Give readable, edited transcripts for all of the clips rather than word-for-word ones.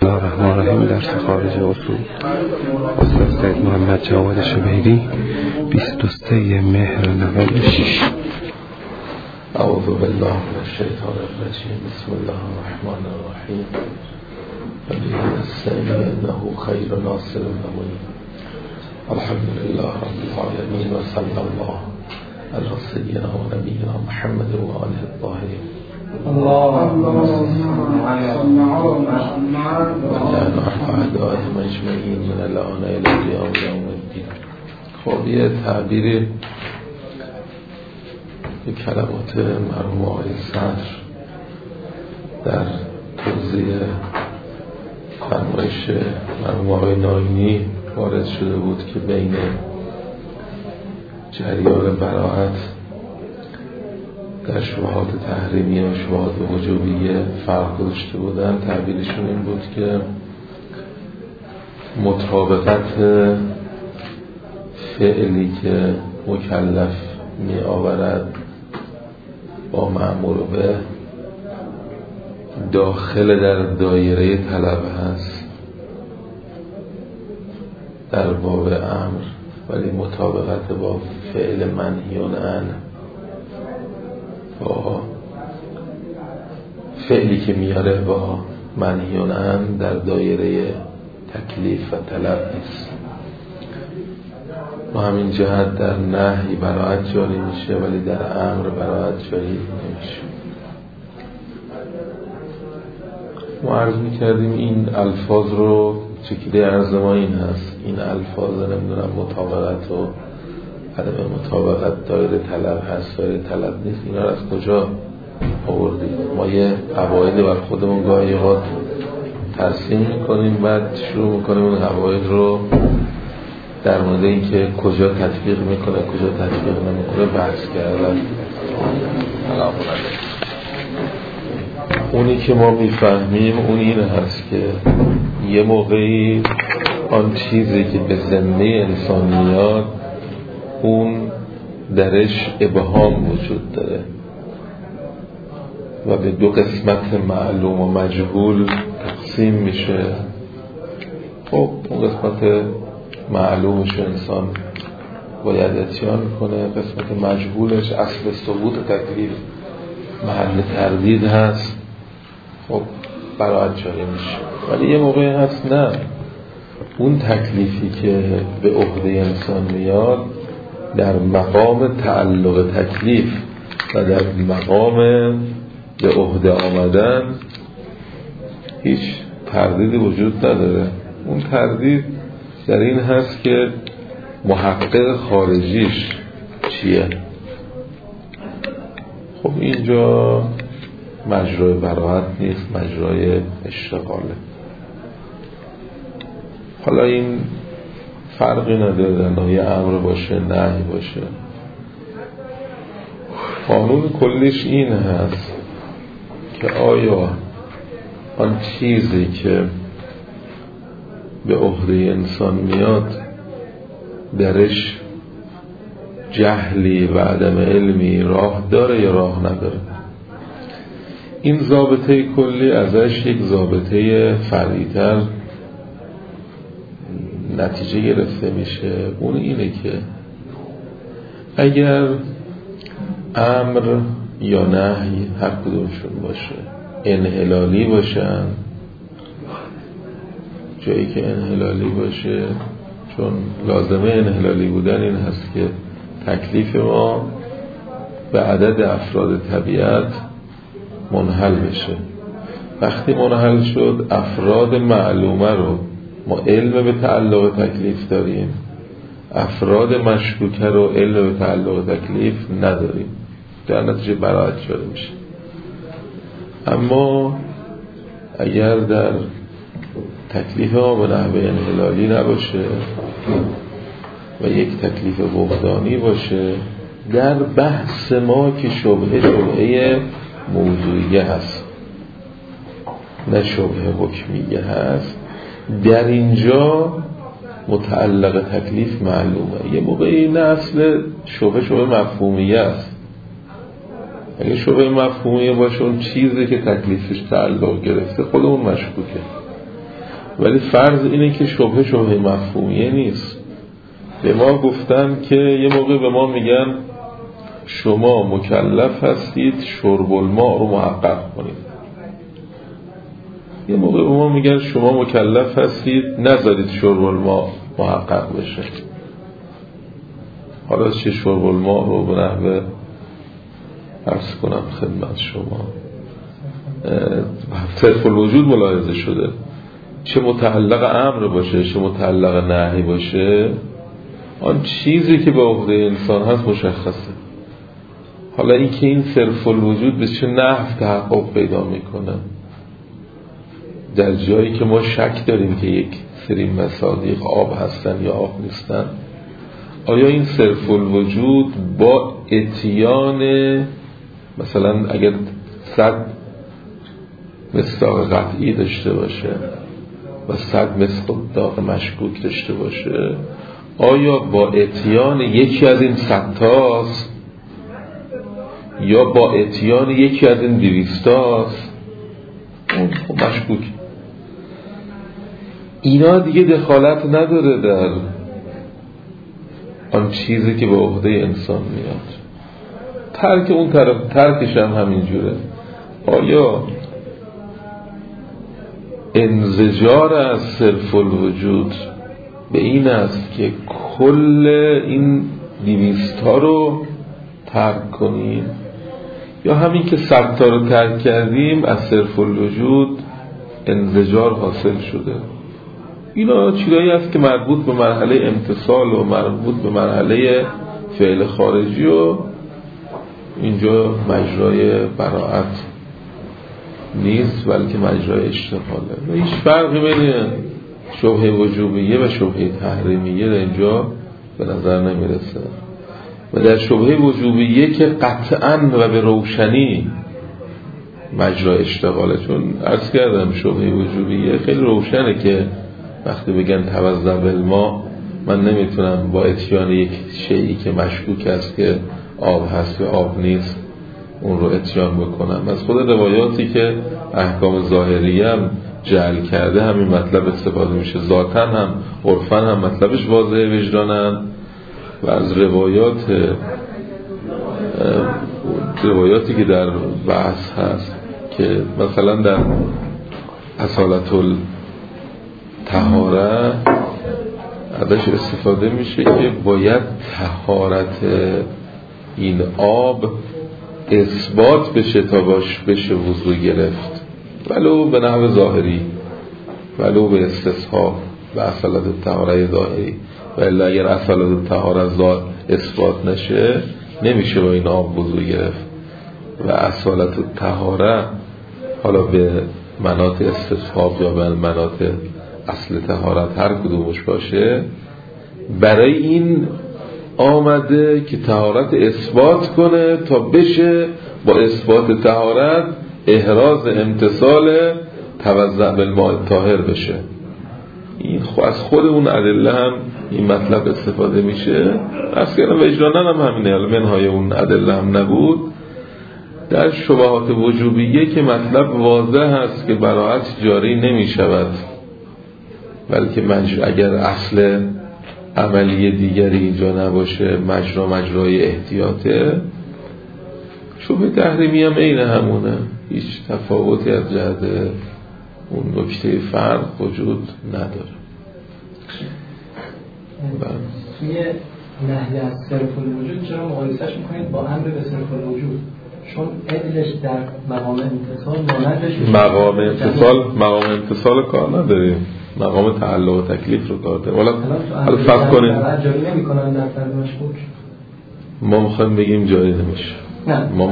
بسم الله الرحمن الرحیم. درس خارج اصول استاد سید محمد جواد شبیری 23 مهر 96. اعوذ بالله من الشیطان الرجیم. بسم الله الرحمن الرحیم. وبه نستعین انه خیر ناصر المعین. الحمد لله رب العالمین و صلی الله علی سیدنا و نبینا محمد و آله الطاهرین. اللهم صل على اعدائهم اجمعین من الان الی قیام یوم الدین. خب یه تعبیری به کلمات مرحوم آقای صدر در توضیح فرمایش مرحوم آقای ناینی وارد شده بود که بین جریان براءت در شبهات تحریمیه و شبهات وجوبیه فرق داشته بودن. تعبیرشون این بود که مطابقت فعلی که مکلف می آورد با مأمور به داخل در دایره طلب هست در باب امر، ولی مطابقت با فعل منهی عنه با فعلی که میاره با منهی عنه در دایره تکلیف و طلب نیست. و همین جهت در نهی براءت جاری میشه ولی در امر براءت جاری نمیشه. ما عرض میکردیم این الفاظ رو چکیده عرض ما این هست، این الفاظ نمیدونم مطابقت و عدم مطابقت دایره طلب هست دایره طلب نیست، اینا رو از کجا آوردیم؟ ما یه قواعد بر خودمون گاهی اوقات ترسیم میکنیم، بعد شروع میکنیم اون قواعد رو در مورد این که کجا تطبیق میکنه کجا تطبیق نمیکنه بحث کردن. اونی که ما میفهمیم اون این هست که یه موقعی آن چیزی که به ذمه انسان میاد اون درش ابهام وجود داره و به دو قسمت معلوم و مجهول تقسیم میشه. خب اون قسمت معلومش انسان باید اتیان کنه، قسمت مجهولش اصل ثبوت تکلیف محل تردید هست، خب براءت جاری میشه. ولی یه موقعی هست نه، اون تکلیفی که به عهده انسان میاد در مقام تعلق تکلیف و در مقام به عهده آمدن هیچ تردیدی وجود نداره. اون تردید در این هست که محقق خارجیش چیه. خب اینجا مجرای براءت نیست، مجرای اشتغاله. حالا این فرقی نداره در نهی امر باشه نهی باشه، قانون کلیش این هست که آیا آن چیزی که به عهده انسان میاد درش جهلی و عدم علمی راه داره یا راه نداره. این ضابطه کلی ازش یک ضابطه فرعی‌تر نتیجه گرفته میشه. اون اینه که اگر امر یا نهی هر کدومشون باشه انحلالی باشن، جایی که انحلالی باشه، چون لازمه انحلالی بودن این هست که تکلیف ما به عدد افراد طبیعت منحل بشه. وقتی منحل شد افراد معلومه رو ما علم به تعلق تکلیف داریم، افراد مشکوکه رو علم به تعلق تکلیف نداریم، در نتیجه براءت جاری میشه. اما اگر در تکلیف ما به نحوه انحلالی نباشه و یک تکلیف وجدانی باشه، در بحث ما که شبهه موضوعیه هست نه شبهه حکمیه هست، در اینجا متعلق تکلیف معلومه. یه موقعی نه اصل شبهه مفهومیه است. اگه شبهه مفهومیه باشه اون چیزی که تکلیفش تعلق گرفته خود اون مشکوکه. ولی فرض اینه که شبهه مفهومیه نیست. به ما گفتن که یه موقع به ما میگن شما مکلف هستید شرب الماء رو محقق کنید، یه موقع به ما میگن شما مکلف هستید نذارید شرب الماء محقق بشه. حالا چه شرب الماء رو به نحوه عرض کنم خدمت شما صرف الوجود ملاحظه شده، چه متعلق امر باشه چه متعلق نهی باشه، آن چیزی که به عهده انسان هست مشخصه. حالا این که این صرف الوجود به چه نحو تحقق پیدا میکنه، در جایی که ما شک داریم که یک سری مصادیق آب هستن یا آب نیستن، آیا این صرف الوجود با اتیان مثلا اگر 100 مصداق قطعی داشته باشه و 100 مصداق مشکوک داشته باشه، آیا با اتیان یکی از این 100 تاست یا با اتیان یکی از این 200 تاست؟ اون مشکوک. اینا دیگه دخالت نداره در آن چیزی که به عهده انسان میاد. ترک اون طرف ترکش هم همینجوره. آیا انزجار از صرف الوجود به این است که کل این 200 تا رو ترک کنیم، یا همین که 100 تا رو ترک کردیم از صرف الوجود انزجار حاصل شده؟ اینا چیزایی است که مربوط به مرحله امتصال و مربوط به مرحله فعل خارجی و اینجا مجرای براعت نیست بلکه مجرای اشتغاله و هیچ فرقی بین شبهه وجوبیه و شبهه تحریمیه در اینجا به نظر نمیرسه. و در شبهه وجوبیه که قطعاً و به روشنی مجرای اشتغاله، چون عرض کردم شبهه وجوبیه خیلی روشنه که وقتی بگن توضع بالماء من نمیتونم با اتیان یک شیئی که مشکوک است که آب هست یا آب نیست اون رو اتیان بکنم. از خود روایاتی که احکام ظاهریه هم جعل کرده همین مطلب استفاده میشه، ذاتن هم عرفن هم مطلبش واضحه وجدانن. و از روایاتی که در بحث هست که مثلا در اصالت الطهاره ازش استفاده میشه که باید طهارت این آب اثبات بشه تا باش بشه وضو گرفت، ولو به نحو ظاهری ولو به استصحاب و اصالت الطهاره ظاهری، ولی اگر اصالت الطهاره اثبات نشه نمیشه با این آب وضو گرفت. و اصالت الطهاره حالا به مناط استصحاب یا به مناط اصل طهارت هر کدومش باشه، برای این آمده که طهارت اثبات کنه تا بشه با اثبات طهارت احراز امتصال توضع بالماء الطاهر بشه. این از خود اون ادله هم این مطلب استفاده میشه. اصلا وجدانن هم همینه، منهای اون ادله هم نبود. در شبهات وجوبیه که مطلب واضح هست که براعت جاری نمی شود بلکه اگر اصل عملی دیگری اینجا نباشه مجرای احتیاطه. شبهه تحریمی هم عین همونه، هیچ تفاوتی از جهت اون نکته فرق وجود نداره. توی نهی از صرف الوجود چرا مقایسهش میکنید با امر به صرف الوجود؟ چون علش در مقام امتصال مانندش مقام امتصال کار نداریم، مقام تعلق و تکلیف رو کار داریم. حالا فرض کنیم جاری نمی‌کنن در فرض مشکوک، ما می‌خوایم بگیم جاری نمیشه. ما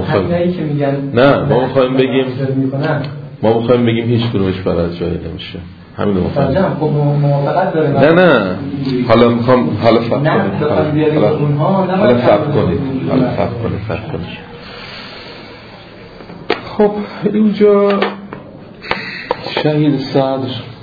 می‌خوایم بگیم هیچ کدومش فرض جاری نمیشه. همین رو می‌خوایم. خب موافقت داره. نه حالا می‌خوام حالا فرض کنید. خب اینجا شهید صدر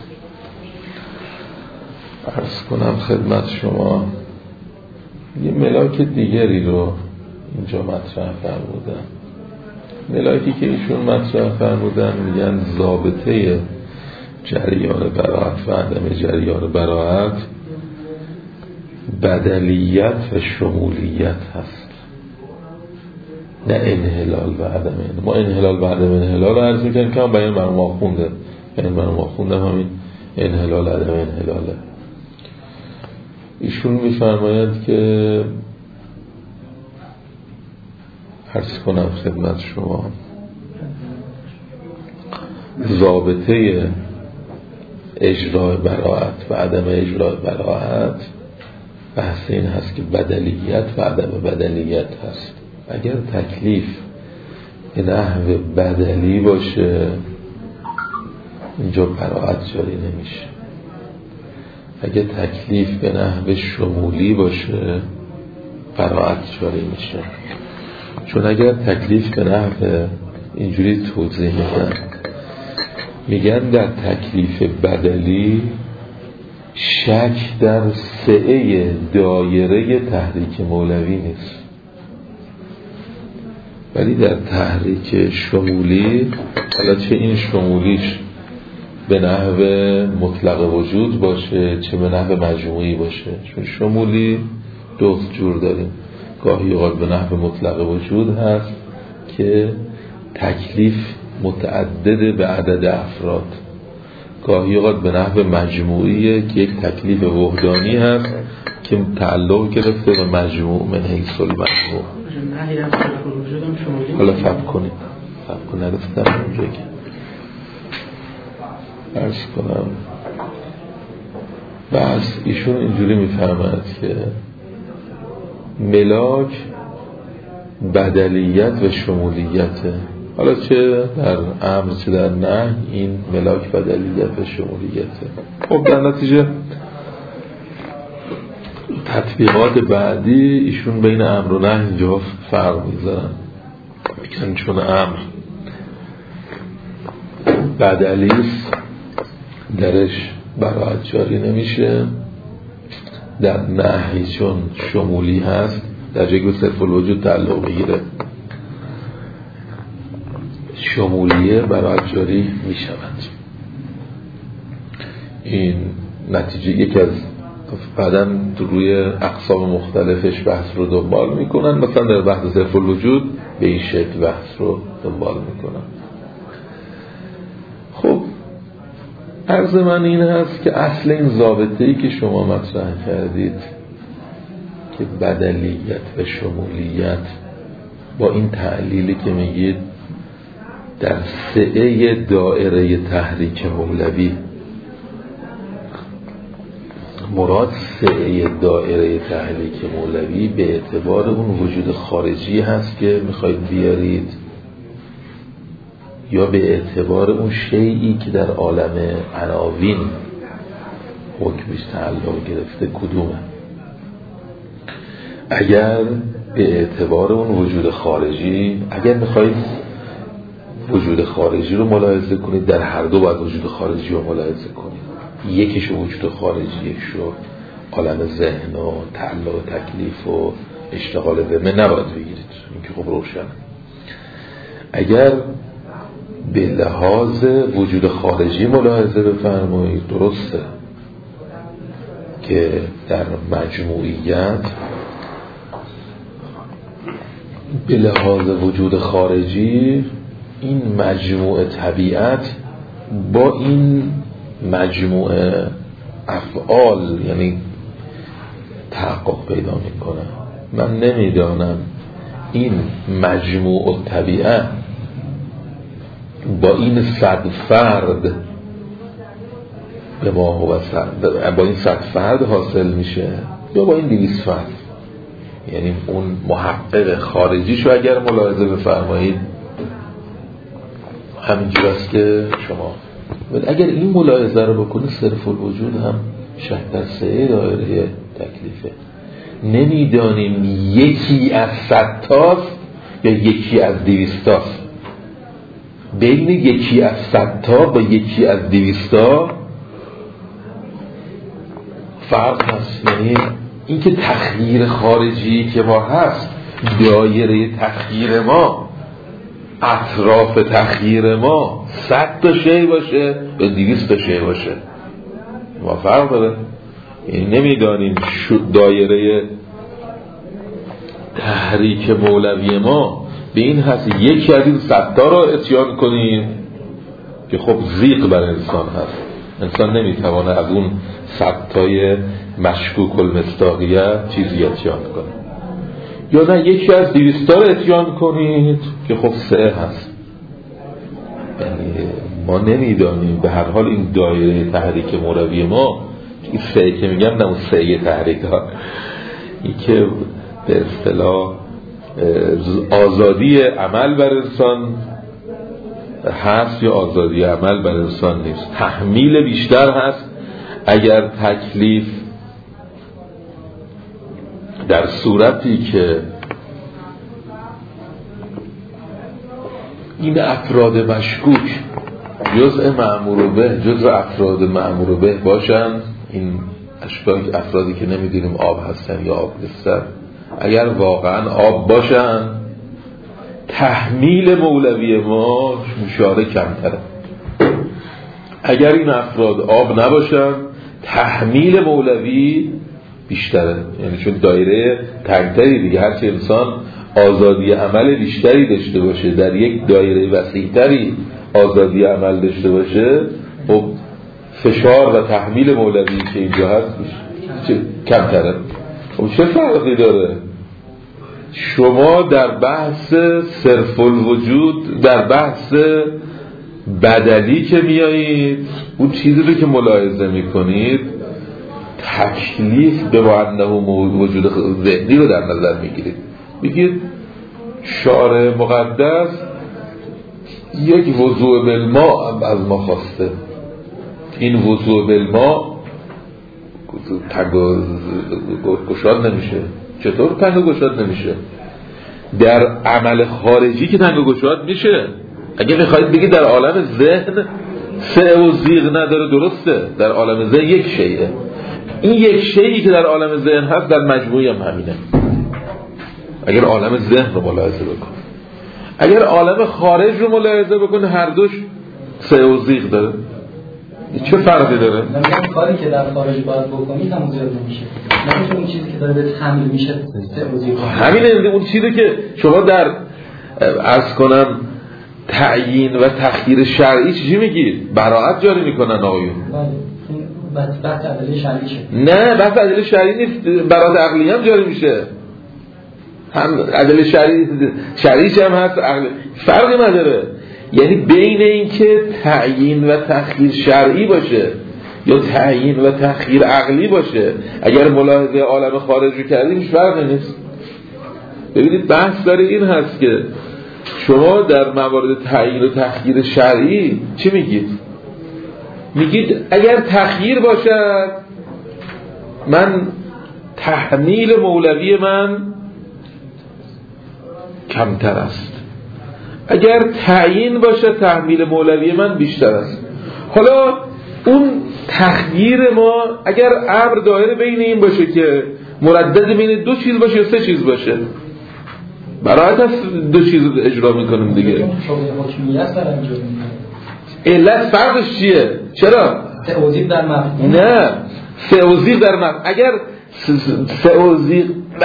عرض کنم خدمت شما یه ملاک دیگری رو اینجا مطرح فرمودن. ملاکی که ایشون مطرح فرمودن میگن ضابطه جریان براعت و عدم جریان براعت بدلیت و شمولیت هست، نه انحلال و عدم انحلال. ما انحلال و عدم انحلال رو عرض میکنیم که هم بیان برای ما خونده، یعنی برای ما خونده همین انحلال و عدم انحلاله. ایشون میفرماید که عرض کنم خدمت شما ضابطه اجرای براعت و عدم اجرای براعت بحث این هست که بدلیت و عدم بدلیت هست. اگر تکلیف به نحو بدلی باشه اینجا براعت جاری نمیشه، اگر تکلیف به نحو شمولی باشه براعت جاری میشه. چون اگر تکلیف به نحو اینجوری توضیح میگن در تکلیف بدلی شک در سعه دایره تحریک مولوی نیست، ولی در تحریک شمولی، حالا چه این شمولیش به نحو مطلق وجود باشه چه به نحو مجموعی باشه، چون شمولی دو جور داریم، گاهی اوقات به نحو مطلق وجود هست که تکلیف متعدد به عدد افراد، گاهی اوقات به نحو مجموعی که یک تکلیف وحدانی هست که تعلق گرفته به مجموع من حیث المجموع. حالا فهم کنید نگفتم اونجایی که عرض کنم. بس ایشون اینجوری میفرماید که ملاک بدلیت و شمولیته، حالا چه در امر چه در نهی این ملاک بدلیت و شمولیته. خب در نتیجه تطبیقات بعدی ایشون بین امر و نهی اینجا فرق میذارن، میگن چون امر بدلیست درش براعت جاری نمیشه، در نهی چون شمولی هست در جایی که صرف الوجود تعلق بگیره شمولیه براعت جاری میشود. این نتیجه یکی از بعداً روی اقسام مختلفش بحث رو دنبال میکنن، مثلا در بحث صرف الوجود به این شکل بحث رو دنبال میکنن. خب عرض من این هست که اصل این ضابطه‌ای که شما مطرح کردید که بدلیت و شمولیت با این تعلیلی که میگید در سعه دایره تحریک مولوی، مراد سعه دایره تحریک مولوی به اعتبار اون وجود خارجی هست که میخواید بیارید یا به اعتبار اون شیئی که در عالم عناوین حکمش تعلق گرفته کدومه؟ اگر به اعتبار اون وجود خارجی، اگر میخواید وجود خارجی رو ملاحظه کنید، در هر دو باید وجود خارجی رو ملاحظه کنید، یکیشو وجود خارجی، یکیشو عالم ذهن و تعلق و تکلیف و اشتغال ذهن نباید بگیرید، این که خب روشن. اگر به لحاظ وجود خارجی ملاحظه بفرمایید درسته که در مجموعیت به لحاظ وجود خارجی این مجموعه طبیعت با این مجموعه افعال یعنی تحقق پیدا میکنه. من نمیدانم این مجموعه طبیعت با این 100 فرد به ما با این 100 فرد حاصل میشه یا با این 200 فرد، یعنی اون محقق خارجیشو اگر ملاحظه بفرمایید همینجور است که شما، ولی اگر این ملاحظه رو بکنید صرف الوجود هم شک در سعه دایره تکلیفه. نمیدانیم یکی از 100 تاست یا یکی از 200 تاست، بین یکی از 100 تا با یکی از 200 تا فرق هست. یعنی اینکه تخییر خارجی که ما هست، دایره تخییر ما اطراف تخییر ما 100 تا شی باشه یا 200 تا شی باشه، ما فرق داره. یعنی نمیدانیم دایره تحریک مولوی ما به این هست یکی از این 100 تا را اتیان کنیم که خب زیغ بر انسان هست، انسان نمیتوانه از اون 100 تای مشکوک المصداقیت چیزی اتیان کنه، یا نه یکی از 200 تا را اتیان کنید که خب 3 هست. یعنی ما نمیدانیم. به هر حال این دایره تحریک مولوی ما، این 3 که میگم نه اون 3 تحریک ها، این که به اصطلاح آزادی عمل بر انسان هست یا آزادی عمل بر انسان نیست. تحمیل بیشتر هست اگر تکلیف در صورتی که این افراد مشکوک جزء مأمور به، جزء افراد مأمور به باشن، این افرادی که نمیدونیم آب هستن یا آب نیستن، اگر واقعا آب باشن تحمیل مولوی ما مشاره کمتره. اگر این افراد آب نباشن تحمیل مولوی بیشتره، یعنی چون دایره تنگتری دیگه، هرچی انسان آزادی عمل بیشتری داشته باشه، در یک دایره وسیعتری آزادی عمل داشته باشه، خب فشار و تحمیل مولوی که اینجا هست کمتره. خب چه فرقی داره؟ شما در بحث صرف الوجود، در بحث بدلی که میایید، اون چیزی رو که ملاحظه میکنید تکلیف به وعنه وجود ذهنی رو در نظر میگیرید. میگید شارع مقدس یک وضوء بالماء از ما خواسته، این وضوء بالماء تنگ و گشاد نمیشه. چطور تنگ و گشاد نمیشه؟ در عمل خارجی که تنگ و گشاد میشه. اگه میخواید بگید در عالم ذهن سعه و زیغ نداره، درسته، در عالم ذهن یک شیئه. این یک شیئی که در عالم ذهن هست در مجموعی هم همینه. اگر عالم ذهن رو ملاحظه بکن، اگر عالم خارج رو ملاحظه بکن، هر دوش سعه و زیغ داره. چه فرقی داره؟ من کاری که در خارج باید بکنید هم زیاد نمیشه، نه اون چیزی که داره به حمل میشه سعه و زیغ. همینه، اون چیزی که شما در عرض کنم تعیین و تخییر شرعی چی میگید؟ براءت جاری میکنن آقایون. بحث ادله شرعی شه. نه بحث ادله شرعی نیست، براءت عقلی هم جاری میشه. هم ادله شرعی هم هست، فرقی نداره. یعنی بین این که تعیین و تخییر شرعی باشه یا تعیین و تخییر عقلی باشه، اگر ملاحظه عالم خارج رو کردیم هیچ فرقی نیست. ببینید بحث داره این هست که شما در موارد تعیین و تخییر شرعی چی میگید؟ میگید اگر تخییر باشد من تحمیل مولوی من کمتر است، اگر تعیین باشه تحمیل مولوی من بیشتر است. حالا اون تخییر ما اگر امر دایره بین این باشه که مردد بین 2 چیز باشه یا 3 چیز باشه، برایت از 2 چیز اجرا میکنیم دیگه. علت فرقش چیه؟ چرا؟ تعویض در مفهوم. نه تعویض در مفهوم. اگر تعویض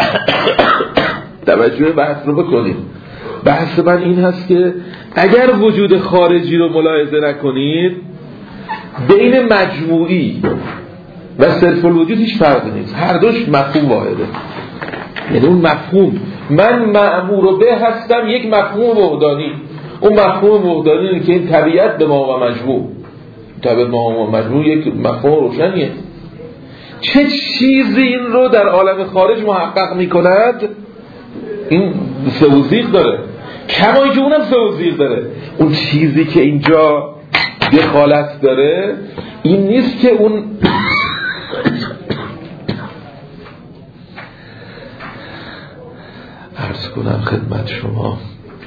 توجه بحث رو بکنیم، بحث من این هست که اگر وجود خارجی رو ملاحظه نکنید بین مجموعی و صرف الوجود هیچ فرقی نیست، هر دوش مفهوم واحده. یعنی اون مفهوم من مأمور به هستم یک مفهوم وحدانی، اون مفهوم وحدانی اینه که این طبیعت به ما و مجموع، طبیعت ما و مجموع یک مفهوم روشنیه. چه چیزی این رو در عالم خارج محقق میکند؟ این سوزیق داره، کمایی که اونم سوزیق داره. اون چیزی که اینجا دخالت داره این نیست که اون عرض کنم خدمت شما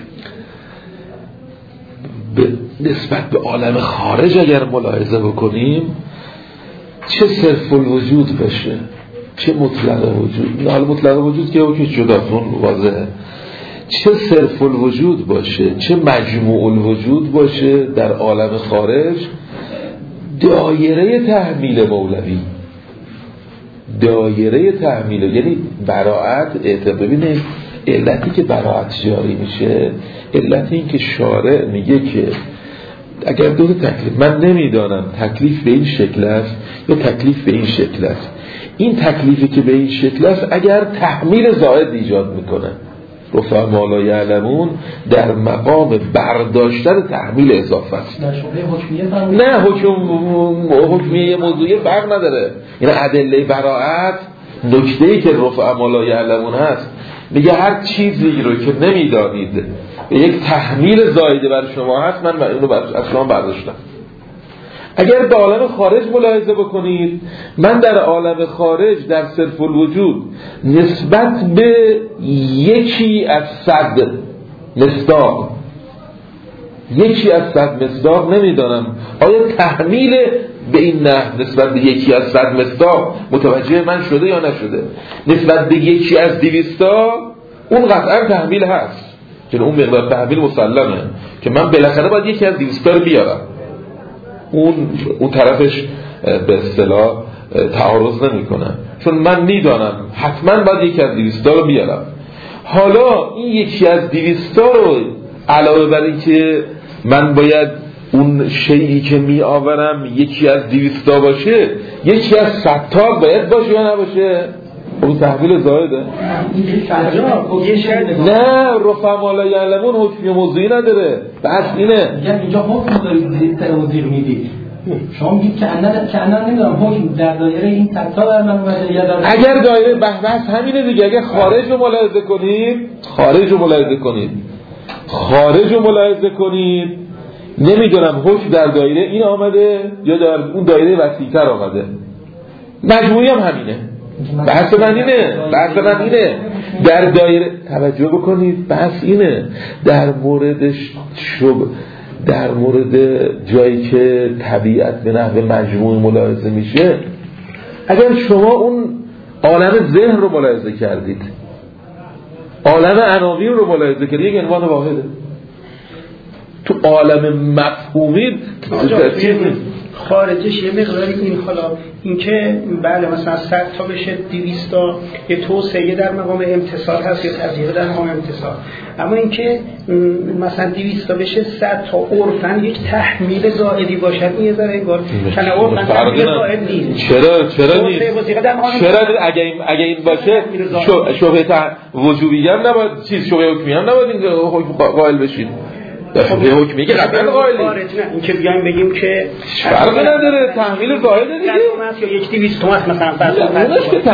نسبت به عالم خارج اگر ملاحظه بکنیم، چه صرف الوجود بشه چه مطلق وجود، حالا مطلق وجود که جداون واضحه، چه صرف الوجود باشه چه مجموع الوجود باشه در عالم خارج دایره تحمیل مولوی، دایره تحمیل، یعنی براءت. ببینید علتی که براءت جاری میشه علت این که شارع میگه که اگر دو تکلیف، من نمیدانم تکلیف به این شکل است یا تکلیف به این شکل است، این تکلیفی که به این شکل است اگر تحمیل زائد ایجاد میکنه، رفع ما لا یعلمون در مقام برداشتن تحمیل اضافه است. نه حکمیه موضوعی فرق نداره. این ادله براءت نکته‌ای که رفع ما لا یعلمون هست میگه هر چیزی رو که نمیدانید به یک تحمیل زائده بر شما هست من اینو از شما برداشتم. اگر به عالم خارج ملاحظه بکنید، من در عالم خارج در صرف الوجود نسبت به یکی از 100 مصداق، یکی از 100 مصداق نمیدانم آیا تحمیل به این نحو نسبت به یکی از 100 مصداق متوجه من شده یا نشده. نسبت به یکی از 200 اون قطعا تحمیل هست، چون اون مقدار تحمیل مسلمه که من بالاخره باید یکی از 200 رو بیارم. اون طرفش به اصطلاح تعارض نمیکنه، چون من میدانم حتما باید یکی از 200 رو بیارم. حالا این یکی از 200 رو علاوه بر این که من باید اون شیئی که می آورم یکی از 200 باشه، یکی از 100 باید باشه یا نباشه؟ اون تحویل زائده. نه رفع ما لا یعلمون حکمی موضوعی نداره. بس اینه میگم اینجا حکم دارید توضیح میدید، شما میگید که انا نمیدونم حکم در دایره این 100 در من اومده یا در اگر دایره بحث همینه دیگه. اگر خارج رو ملاحظه کنید، خارج رو ملاحظه کنید نمیدونم حکم در دایره این آمده یا در اون دایره وسیع‌تر آمده. مجموعی هم همینه. بحث من اینه در دایره توجه بکنید. بحث اینه در مورد جایی که طبیعت به نحو مجموعی ملاحظه میشه، اگر شما اون عالم ذهن رو ملاحظه کردید، عالم عناوین رو ملاحظه کردید، یک عنوان واحده. تو عالم مفهومی خارجش یه مقداری این، حالا این که بله مثلا 100 تا بشه 200 تا یه توسعه در مقام امتصال هست یا تضییق در مقام امتصال، اما این که مثلا 200 تا بشه 100 تا عرفاً یک تحمیل زائدی باشد، این یه ذره انگار کنه عرفاً تحمیل زائد نیست. چرا نیست؟ چرا اگه این باشه شبهه وجوبی هم نباید، شبهه حکمی هم نباید این قائل بشید. به حکمی که قطعا قائلی این که بیایم بگیم که فرق نداره تحمیل زائده دیگه، یا یک 200 تومات مثلا اونش که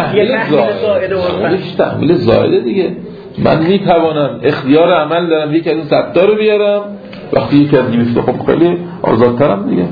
تحمیل زائده دیگه. من میتوانم اختیار عمل دارم یکی از این 100 تا رو بیارم، وقتی یکی از 200 خب خیلی آزادترم دیگه.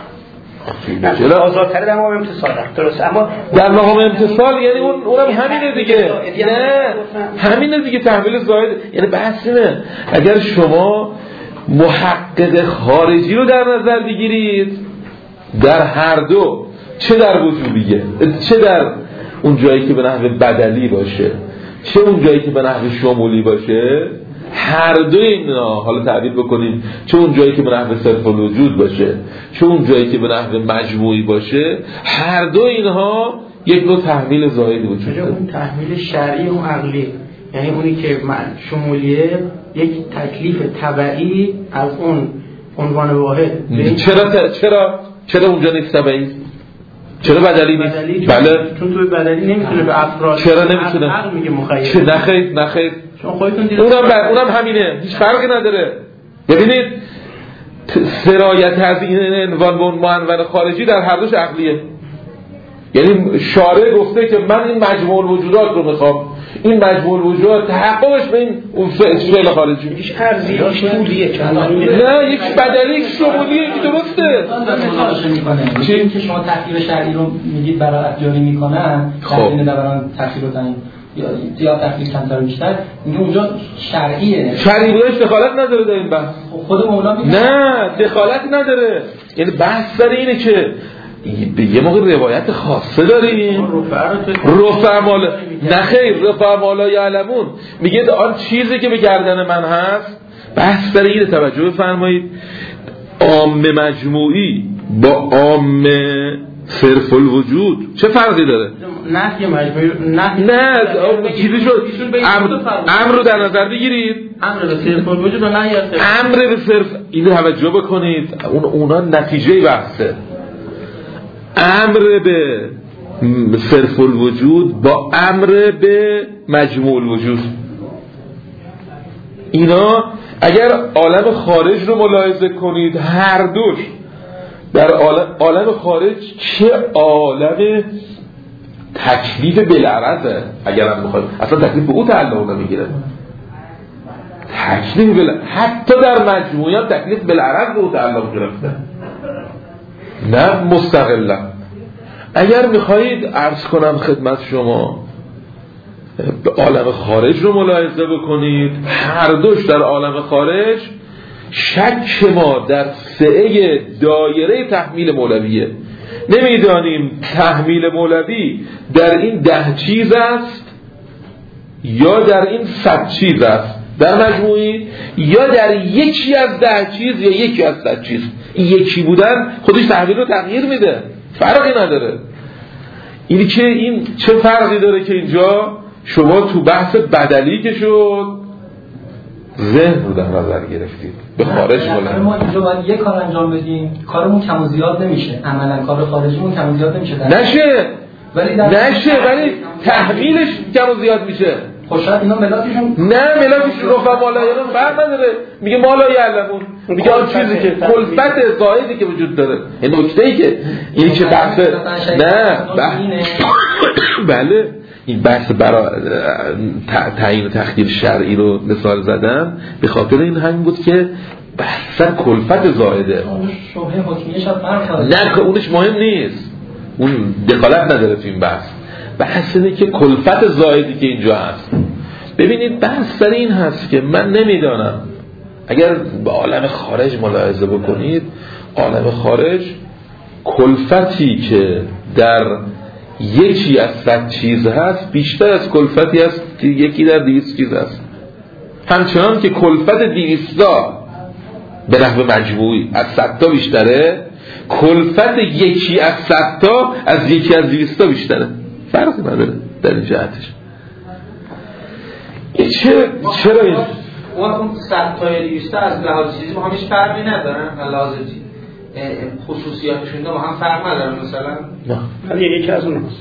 چرا آزادتر در مقام امتصال درسته، اما در مقام امتصال یعنی اونم همینه دیگه. نه همینه دیگه تحمیل زائده. یعنی بحث اینه اگر شما محقق خارجی رو در نظر بگیرید در هر دو، چه در وجوبیه، چه در اون جایی که به نحو بدلی باشه، چه اون جایی که به نحو شمولی باشه، هر دو اینا حالا تعبیر بکنیم، چه اون جایی که به نحو صرف الوجود باشه، چه اون جایی که به نحو مجموعی باشه، هر دو اینها یک نوع تحمیل زائدی وجود داره. اون تحمیل شرعی و عقلی، یعنی اونی که شمولیه یک تکلیف تبعی از اون عنوان واحد. چرا اونجا نیست تبعی؟ چرا بدلی نیست؟ بله چون تو بدلی نمیتونه به افراد. چرا نمیتونه؟ عقل میگه مخیر. نخیر شما خودتون دیدید اونم همینه، هیچ فرقی نداره. ببینید سرایت از این عنوان به معنون خارجی در هر دوش عقلیه. یعنی شارع گفته که من این مجموع الوجودات رو میخوام، این مجموع الوجودات تحققش به این فعل خارجی هیچ ارزی هیچ طولیه نه یک بدلی یک شمولیه که درسته. چون که شما تحقیق شرعی رو میگید براءت جاری میکنن، خب دوران تحقیق دادن یا تحقیق کمتر بیشتر میگه اونجا شرعیه، شرعی بودش دخالت نداره در این بحث. خود مولا میگه نه دخالت نداره. یعنی بحث سر اینه که به یه موقع روایت خاصه داریم. رفع مالا نه خیر، رفع مالا یعلمون میگه آن چیزی که به گردن من هست. بحث داره اینه، توجه بفرمایید. عام مجموعی با عام صرف الوجود چه فرقی داره؟ نحی مجموعی نه چیزی شد. امر رو در نظر بگیرید، امر به صرف الوجود و نحی امر به صرف. اینو توجه بکنید، اونا نتیجه بحثه. امر به صرف الوجود با امر به مجموع الوجود، اینا اگر عالم خارج رو ملاحظه کنید، هر دوش در عالم خارج چه عالم تکلیف بالعرضه. اگر هم بخواید اصلا تکلیف به او تعلق نمیگیره، تکلیف حتی در مجموعیات تکلیف بالعرض به او تعلق گرفته، نه مستقلا. اگر میخواهید عرض کنم خدمت شما به عالم خارج رو ملاحظه بکنید، هر دوش در عالم خارج شک ما در سعه دایره تحمیل مولویه. نمیدانیم تحمیل مولوی در این 10 چیز است یا در این 100 چیز است در مجموعی، یا در یکی از 10 چیز یا یکی از 100 چیز. این یکی بودن خودش تحمیل رو تغییر میده، فرقی نداره. اینی که این چه فرقی داره که اینجا شما تو بحث بدلی که شد ذهن رو در نظر گرفتید، به خارج بلند. ما اینجا باید یک کار انجام بدیم، کارمون کم و زیاد نمیشه، عملا کار خارجیمون کم و زیاد نمیشه نشه ولی تحمیلش کم و زیاد میشه. خب شاید اینا ملاکشون ملاکش رفع مالایرون فرق نداره. میگه مالا یعلمون، میگه آن چیزی که کلفت زائدی که وجود داره. این نکته‌ای که این چه بحث نه بله این بحث برای تعیین و تخییر شرعی رو مثال زدم به خاطر این همین بود که بحثا کلفت زائده. شبهه حکمیه شاید فرق داره. نه اونش مهم نیست، اون دخالت نداره تو این بحث اینه که کلفت زائدی که اینجا هست. ببینید بحث سر این هست که من نمیدانم، اگر به عالم خارج ملاحظه بکنید، عالم خارج کلفتی که در یکی از 100 چیز هست بیشتر از کلفتی هست که یکی در 200 چیز هست. همچنان که کلفت 200 به نحو مجموعی از 100 تا بیشتره، کلفت یکی از 100 تا از یکی از 200 تا بیشتره. فرقی نداره در این جهتش. چرا این اون 100 تا 200 از لحاظ چیزی با هم هیچ فرقی ندارن؟ لحاظ خصوصیاتشون با هم فرق ندارن مثلا؟ نه یکی از اوناست.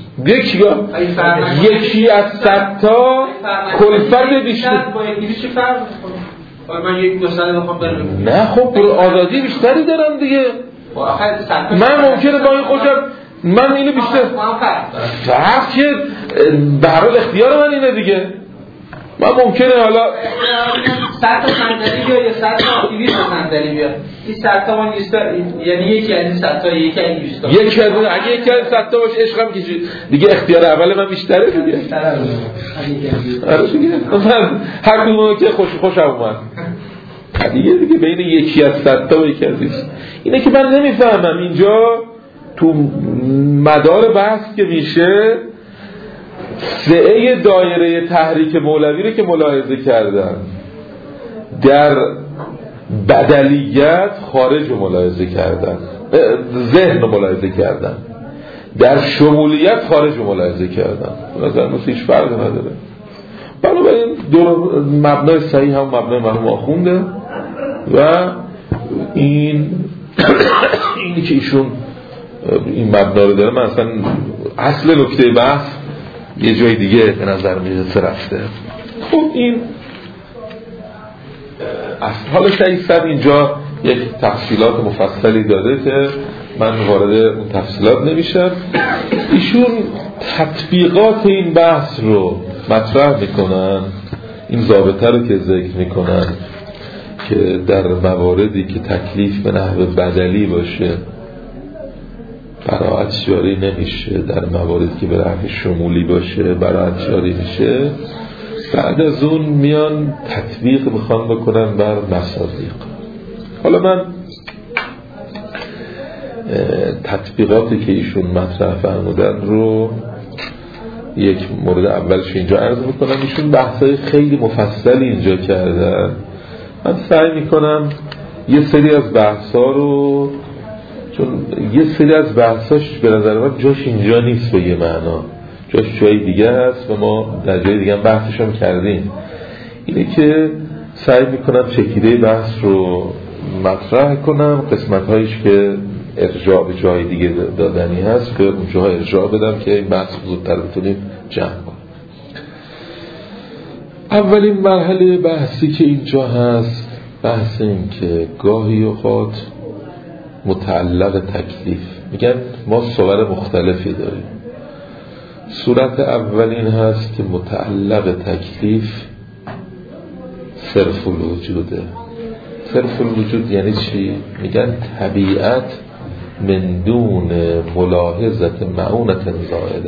یکی از 100 تا کلفت بیشتر با یکی چه فرق می‌کنه؟ من یک دو ساله بخوام برم. نه خب آزادی بیشتری دارم دیگه. من ممکنه با این خوشم من اینو بیشتر فرق که به هر حال اختیار من اینه دیگه. من ممکنه حالا 100 تا صندلی بیاد یا 100 تا 200 صندلی بیاد، این 100 تا من یعنی یکی از این 100 تا یکی از این 200 تا یکی از اگه یکی از 100 تا باشه عشقم کشید دیگه، اختیار اول من بیشتره دیگه. آره دیگه من هر کدوم که خوشم اومد دیگه بین یکی از 100 تا و یکی از 200. اینه که من نمیفهمم اینجا تو مدار بحث که میشه سعه دایره تحریک مولوی رو که ملاحظه کردن، در بدلیت خارج رو ملاحظه کردن، ذهن رو ملاحظه کردن، در شمولیت خارج رو ملاحظه کردن. به نظر من هیچ فرقی نداره. بنابراین دور مبنای صحیح هم مبنای مرحوم آخونده و اینی که ایشون این مبنا رو داره. من اصلا اصل نکته بحث یه جای دیگه به نظر میرسه رفته. خب این حالا شاید اینجا یک تفصیلات مفصلی داده که من وارد اون تفصیلات نمیشم. ایشون تطبیقات این بحث رو مطرح میکنن، این ضابطه رو که ذکر میکنن که در مواردی که تکلیف به نحو بدلی باشه براعت جاری نمیشه، در مواردی که به نحو شمولی باشه براعت جاری میشه. بعد از اون میان تطبیق میخوان بکنن بر مصادیق. حالا من تطبیقاتی که ایشون مطرح فرمودن رو یک مورد اولش اینجا عرض میکنم. ایشون بحثای خیلی مفصلی اینجا کردن. من سعی میکنم یه سری از بحثا رو، چون یه سری از بحثاش به نظر من جاش اینجا نیست به یه معنا، جاش جای دیگه هست و ما در جای دیگه هم بحثش هم کردیم، اینه که سعی میکنم چکیده بحث رو مطرح کنم، قسمت‌هایش که ارجاع به جای دیگه دادنی هست به اونجاها ارجاع بدم که این بحث زودتر بتونیم جمع کنیم. اولین مرحله بحثی که اینجا هست بحث این که گاهی اوقات متعلق تکلیف، میگن ما صور مختلفی داریم. صورت اولین هست که متعلق تکلیف صرف الوجوده. صرف الوجود یعنی چی؟ میگن طبیعت من دون ملاحظت معونت زائده.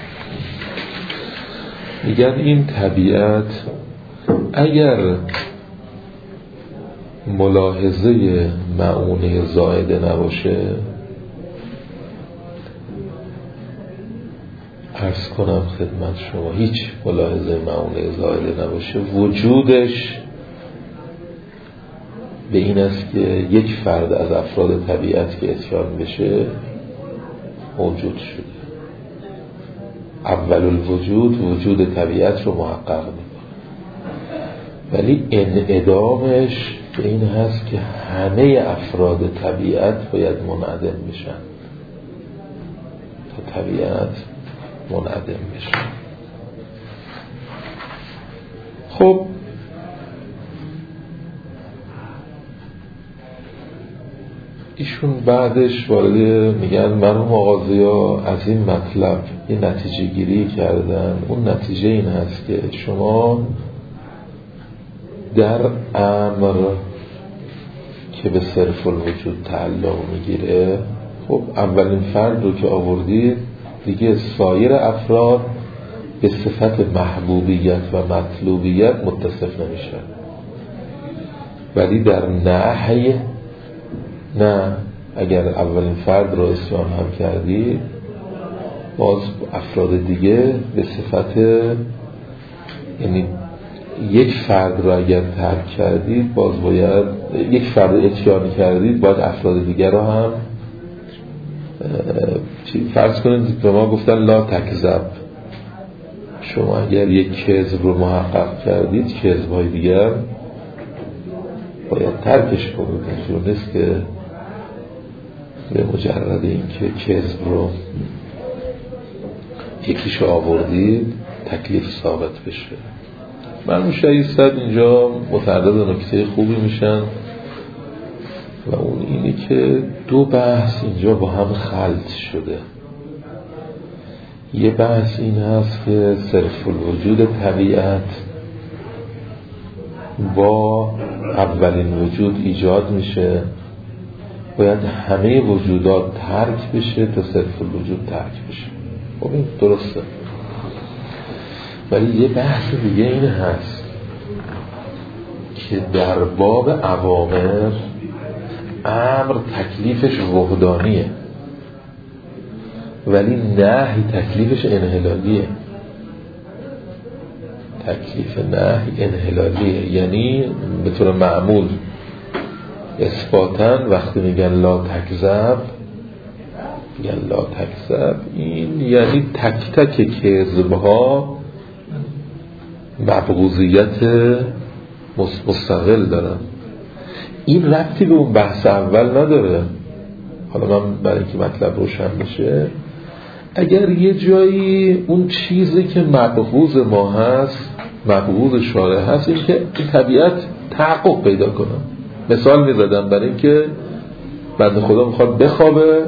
میگن این طبیعت اگر ملاحظه معونه زائده نباشه، عرض کنم خدمت شما هیچ ملاحظه معونه زائده نباشه، وجودش به این است که یک فرد از افراد طبیعت که اتیان بشه موجود شده. اول الوجود وجود طبیعت رو محقق میکنه، ولی انعدامش به این هست که همه افراد طبیعت باید منعدم بشن تا طبیعت منعدم بشه. خب ایشون بعدش وارد میگن مرحوم آقازیا از این مطلب یه نتیجه گیری کردن. اون نتیجه این هست که شما در امر که به صرف الوجود تعلق میگیره، خب اولین فرد رو که آوردید دیگه سایر افراد به صفت محبوبیت و مطلوبیت متصف نمیشن، ولی در نهی نه، اگر اولین فرد رو اسلام هم کردید باز افراد دیگه به صفت، یعنی یک فرد رو اگر ترک کردید باز باید، یک فرد اتیان کردید باید افراد دیگر رو هم فرض کنید به ما گفتن لا تکذب، شما اگر یک کذب رو محقق کردید کذب‌های دیگر باید ترکش کنید. اینجور نیست که به مجرد این که کذب رو یکیشو آوردید تکلیف ثابت بشه. من شایستد اینجا متعرض نکته خوبی میشن و اون اینه که دو بحث اینجا با هم خلط شده. یه بحث این هست که صرف الوجود طبیعت با اولین وجود ایجاد میشه، باید همه وجودات ترک بشه تا صرف الوجود ترک بشه. خب این درسته، ولی یه بحث دیگه این هست که در باب اوامر امر تکلیفش وحدانیه ولی نهی تکلیفش انحلالیه. تکلیف نهی انحلالیه، یعنی به طور معمول اثباتاً وقتی میگن لا تکذب، میگن لا تکذب، این یعنی تک تک کذبها مبغوضیت مستقل دارن. این ربطی به اون بحث اول نداره. حالا من برای اینکه مطلب روشن بشه، اگر یه جایی اون چیزی که مبغوض ما هست، مبغوض شارع هست، این که طبیعت تحقق پیدا کنه. مثال میزدم برای اینکه بنده خدا میخواد بخوابه،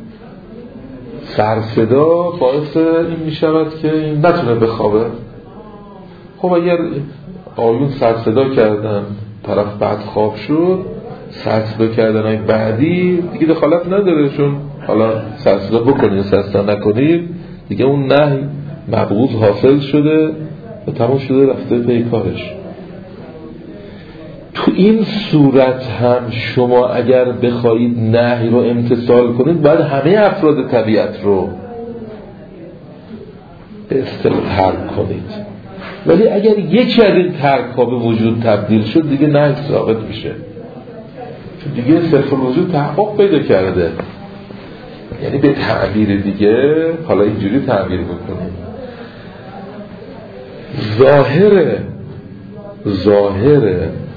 سرصدا باعث این میشود که این نتونه بخوابه. خب اگر آیون سرصدا کردن طرف بعد خواب شد، سرصدا کردن های بعدی دیگه دخالت نداره، چون حالا سرصدا بکنید سرصدا نکنید دیگه اون نهی مبغوض حاصل شده و تمام شده رفته پی کارش. تو این صورت هم شما اگر بخواید نهی رو امتثال کنید باید همه افراد طبیعت رو به اصطلاح ترک کنید. ولی اگر یکی از این ترک ها به وجود تبدیل شد دیگه نهی ثابت میشه، چون دیگه صرف الوجود تحقق پیدا کرده. یعنی به تعبیر دیگه، حالا اینجوری تعبیر بکنیم، ظاهر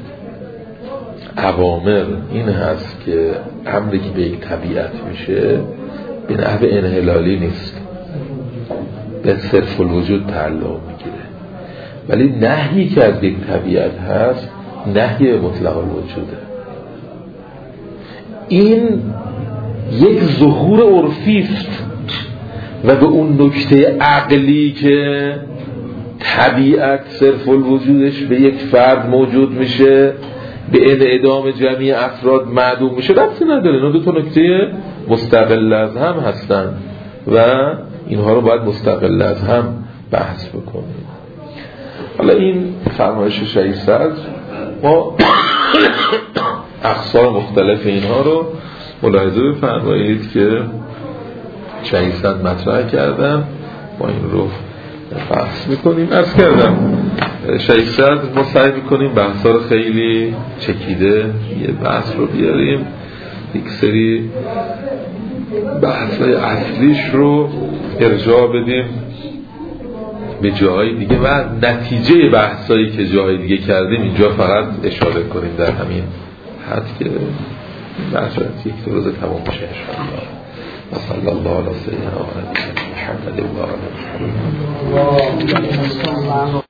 اوامر این هست که امری که به یک طبیعت میشه به نحو انحلالی نیست، به صرف الوجود تعلق میگیره. ولی نهی که از یک طبیعت هست نهی مطلق الوجوده. این یک ظهور عرفی است و به اون نکته عقلی که طبیعت صرف الوجودش به یک فرد موجود میشه به انعدام جمعی افراد معدوم میشه ربطی نداره. اینا دو تا نکته مستقل از هم هستن و اینها رو باید مستقل از هم بحث بکنیم. حالا این فرمایش شیخ صدر ما اقسام مختلف اینها رو ملاحظه بفرمایید که شیخ صدر مطرح کردن، ما این رو بحث میکنیم. عرض کردم شیخ صدر ما سعی میکنیم بحثا رو خیلی چکیده یه بحث رو بیاریم، یک سری بحثای اصلیش رو ارجاع بدیم به جاهای دیگه و نتیجه بحثایی که جاهای دیگه کردیم اینجا فقط اشاره کنیم در همین حد که بحث یک دو روز تمام میشه انشاءالله. صلی الله علی سیدنا محمد و آله محمد.